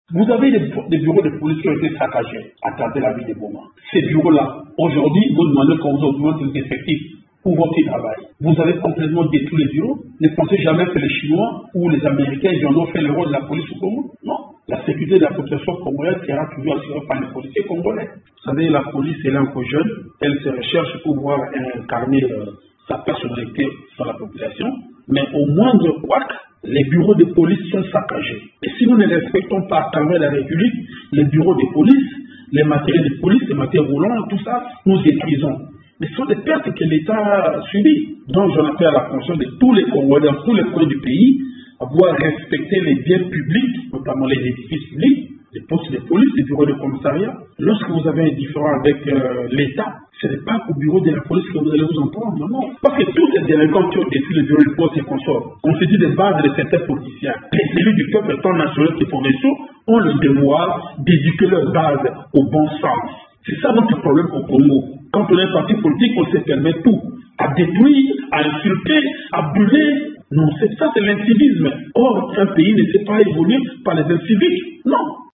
Vous avez des bureaux de police qui ont été saccagés à travers la ville de Goma. Ces bureaux-là, aujourd'hui, vous demandez qu'on vous augmente les effectifs pour votre travail. Vous avez complètement détruit les bureaux. Ne pensez jamais que les Chinois ou les Américains ils ont fait le rôle de la police au Congo. Non. La sécurité de la population congolaise sera toujours assurée par les policiers congolais. Vous savez, la police, elle est encore jeune. Elle se recherche pour pouvoir incarner sa personnalité dans la population. Mais au moindre couac, les bureaux de police sont saccagés. Et si nous ne respectons pas à travers la République les bureaux de police, les matériels de police, les matériels roulants, tout ça, nous épuisons. Mais ce sont des pertes que l'État subit. Donc j'en appelle à la conscience de tous les Congolais, dans tous les coins du pays, à pouvoir respecter les biens publics, notamment les édifices publics, les postes de police, les bureaux de commissariat. Lorsque vous avez un différend avec l'État, ce n'est pas au bureau de la police que vous allez vous en prendre, non. Parce que tous les délinquants qui ont détruit le bureau de poste et consorts constituent des bases de certains politiciens. Les élus du peuple étant national qui font des choses ont le devoir d'éduquer leurs bases au bon sens. C'est ça notre problème au Congo. Quand on est un parti politique, on se permet tout. À détruire, à insulter, à brûler. Non, c'est ça, c'est l'incivisme. Or, un pays ne sait pas évoluer par les incivismes. Non.